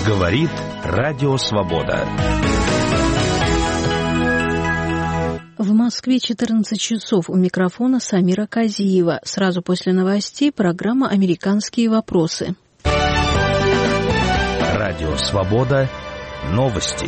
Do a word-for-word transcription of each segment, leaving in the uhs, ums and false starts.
Говорит Радио Свобода. В Москве четырнадцать часов. У микрофона Самира Казиева. Сразу после новостей программа «Американские вопросы». Радио Свобода. Новости.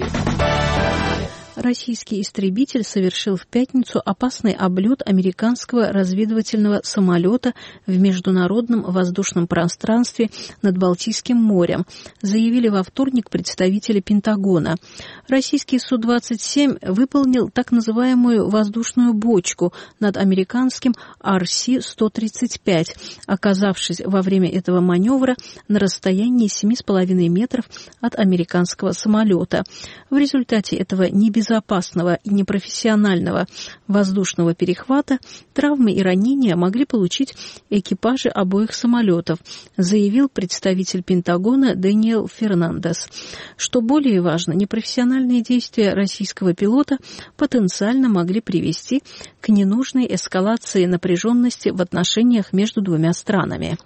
Российский истребитель совершил в пятницу опасный облет американского разведывательного самолета в международном воздушном пространстве над Балтийским морем, заявили во вторник представители Пентагона. Российский Су двадцать семь выполнил так называемую воздушную бочку над американским Ар Си сто тридцать пять, оказавшись во время этого маневра на расстоянии семь с половиной метров от американского самолета. В результате этого небезопасного безопасного и непрофессионального воздушного перехвата травмы и ранения могли получить экипажи обоих самолетов, заявил представитель Пентагона Дэниел Фернандес. Что более важно, непрофессиональные действия российского пилота потенциально могли привести к ненужной эскалации напряженности в отношениях между двумя странами.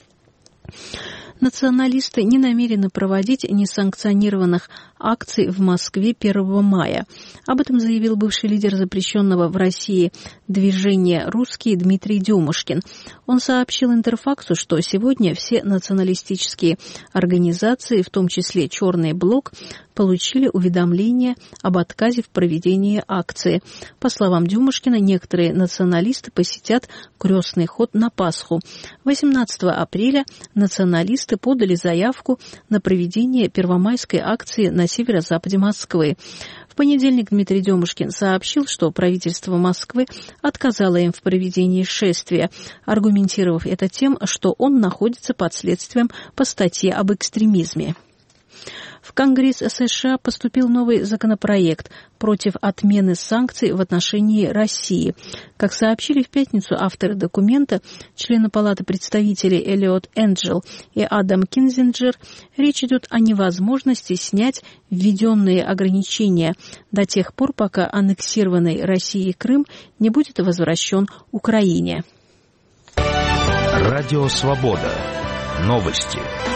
Националисты не намерены проводить несанкционированных акций в Москве первого мая. Об этом заявил бывший лидер запрещенного в России движения «Русские» Дмитрий Демушкин. Он сообщил Интерфаксу, что сегодня все националистические организации, в том числе «Черный блок», получили уведомление об отказе в проведении акции. По словам Демушкина, некоторые националисты посетят крестный ход на Пасху. восемнадцатого апреля националисты подали заявку на проведение первомайской акции на северо-западе Москвы. В понедельник Дмитрий Демушкин сообщил, что правительство Москвы отказало им в проведении шествия, аргументировав это тем, что он находится под следствием по статье об экстремизме. В Конгресс США поступил новый законопроект против отмены санкций в отношении России. Как сообщили в пятницу авторы документа, члены Палаты представителей Элиот Энджел и Адам Кинзинджер, речь идет о невозможности снять введенные ограничения до тех пор, пока аннексированный Россией Крым не будет возвращен Украине. Радио Свобода. Новости.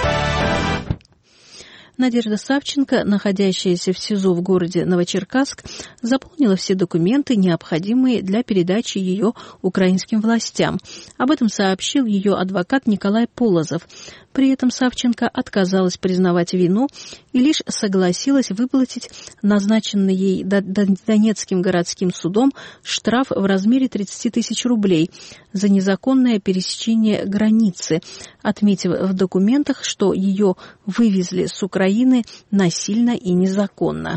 Надежда Савченко, находящаяся в СИЗО в городе Новочеркасск, заполнила все документы, необходимые для передачи ее украинским властям. Об этом сообщил ее адвокат Николай Полозов. При этом Савченко отказалась признавать вину и лишь согласилась выплатить назначенный ей Донецким городским судом штраф в размере тридцать тысяч рублей за незаконное пересечение границы, отметив в документах, что ее вывезли с Украины насильно и незаконно.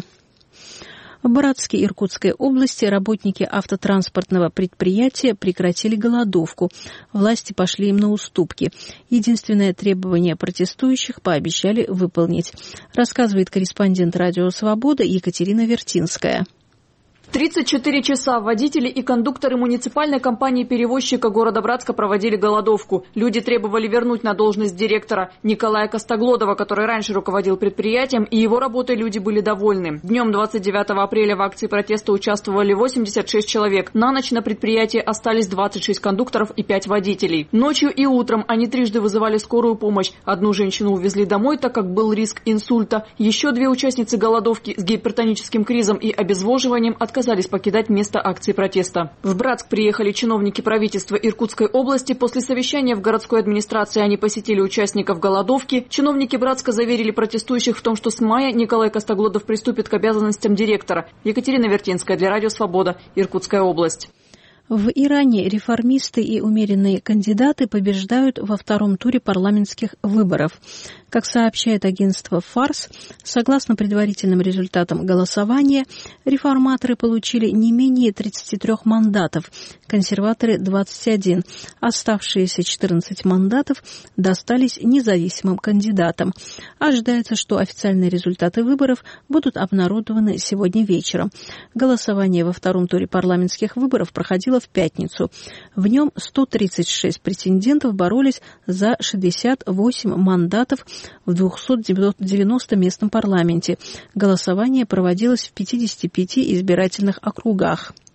В Братске Иркутской области работники автотранспортного предприятия прекратили голодовку. Власти пошли им на уступки. Единственное требование протестующих пообещали выполнить, рассказывает корреспондент Радио Свобода Екатерина Вертинская. тридцать четыре часа водители и кондукторы муниципальной компании-перевозчика города Братска проводили голодовку. Люди требовали вернуть на должность директора Николая Костоглодова, который раньше руководил предприятием, и его работой люди были довольны. Днем двадцать девятого апреля в акции протеста участвовали восемьдесят шесть человек. На ночь на предприятии остались двадцать шесть кондукторов и пять водителей. Ночью и утром они трижды вызывали скорую помощь. Одну женщину увезли домой, так как был риск инсульта. Еще две участницы голодовки с гипертоническим кризом и обезвоживанием отказались отказались покидать место акции протеста. В Братск приехали чиновники правительства Иркутской области. После совещания в городской администрации они посетили участников голодовки. Чиновники Братска заверили протестующих в том, что с мая Николай Костоглодов приступит к обязанностям директора. Екатерина Вертинская для Радио Свобода, Иркутская область. В Иране реформисты и умеренные кандидаты побеждают во втором туре парламентских выборов. Как сообщает агентство «Фарс», согласно предварительным результатам голосования, реформаторы получили не менее тридцати трёх мандатов, консерваторы – двадцать один. Оставшиеся четырнадцать мандатов достались независимым кандидатам. Ожидается, что официальные результаты выборов будут обнародованы сегодня вечером. Голосование во втором туре парламентских выборов проходило в пятницу. В нем сто тридцать шесть претендентов боролись за шестьдесят восемь мандатов в двухсот девяноста местном парламенте. Голосование проводилось в пятидесяти пяти избирательных округах.